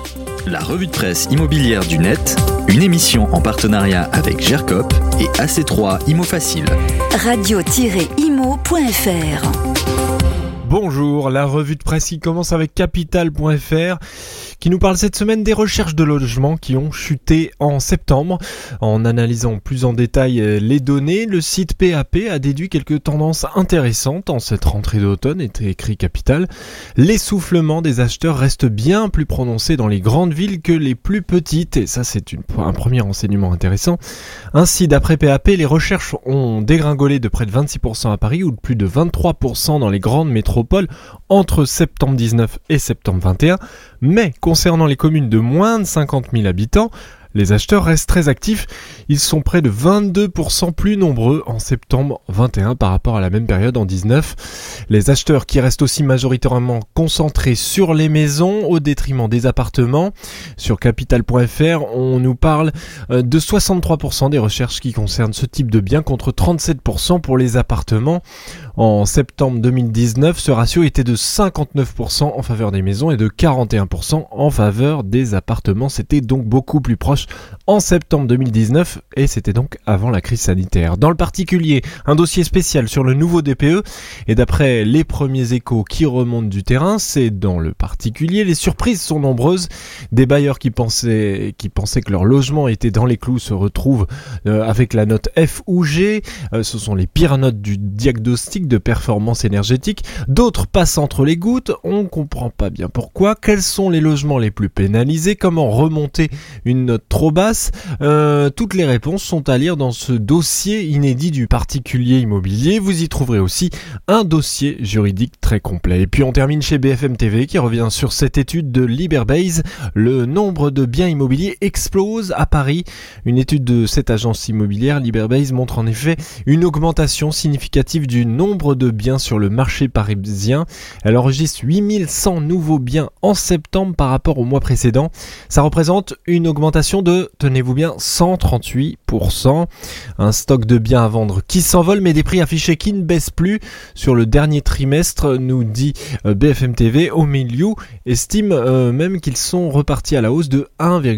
La revue de presse immobilière du net, une émission en partenariat avec GERCOP et AC3 Imo Facile. Radio-imo.fr. Bonjour, la revue de presse qui commence avec Capital.fr qui nous parle cette semaine des recherches de logements qui ont chuté en septembre. En analysant plus en détail les données, le site PAP a déduit quelques tendances intéressantes en cette rentrée d'automne, était écrit Capital. L'essoufflement des acheteurs reste bien plus prononcé dans les grandes villes que les plus petites, et ça c'est un premier renseignement intéressant. Ainsi, d'après PAP, les recherches ont dégringolé de près de 26% à Paris ou de plus de 23% dans les grandes métropoles entre septembre 19 et septembre 21, mais concernant les communes de moins de 50 000 habitants, les acheteurs restent très actifs. Ils sont près de 22% plus nombreux en septembre 21 par rapport à la même période en 19. Les acheteurs qui restent aussi majoritairement concentrés sur les maisons au détriment des appartements. Sur Capital.fr, on nous parle de 63% des recherches qui concernent ce type de biens contre 37% pour les appartements. En septembre 2019, ce ratio était de 59% en faveur des maisons et de 41% en faveur des appartements. C'était donc beaucoup plus proche en septembre 2019 et c'était donc avant la crise sanitaire. Dans le particulier, un dossier spécial sur le nouveau DPE et d'après les premiers échos qui remontent du terrain, c'est dans le particulier. Les surprises sont nombreuses. Des bailleurs qui pensaient que leur logement était dans les clous se retrouvent avec la note F ou G. Ce sont les pires notes du diagnostic de performance énergétique. D'autres passent entre les gouttes. On comprend pas bien pourquoi. Quels sont les logements les plus pénalisés? Comment remonter une note trop basse? Toutes les réponses sont à lire dans ce dossier inédit du particulier immobilier. Vous y trouverez aussi un dossier juridique très complet. Et puis on termine chez BFM TV qui revient sur cette étude de Liberbase. Le nombre de biens immobiliers explose à Paris. Une étude de cette agence immobilière Liberbase montre en effet une augmentation significative du nombre de biens sur le marché parisien. Elle enregistre 8100 nouveaux biens en septembre par rapport au mois précédent. Ça représente une augmentation de, tenez-vous bien, 138%. Un stock de biens à vendre qui s'envole, mais des prix affichés qui ne baissent plus. Sur le dernier trimestre, nous dit BFM TV, Omiliu estime même qu'ils sont repartis à la hausse de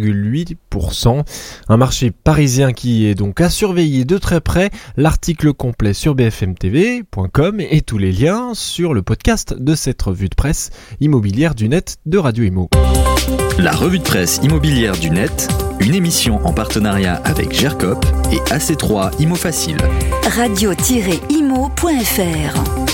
1,8%. Un marché parisien qui est donc à surveiller de très près. L'article complet sur bfmtv.com et tous les liens sur le podcast de cette revue de presse immobilière du net de Radio Imo. La revue de presse immobilière du net, une émission en partenariat avec GERCOP et AC3 Imo Facile. Radio-imo.fr.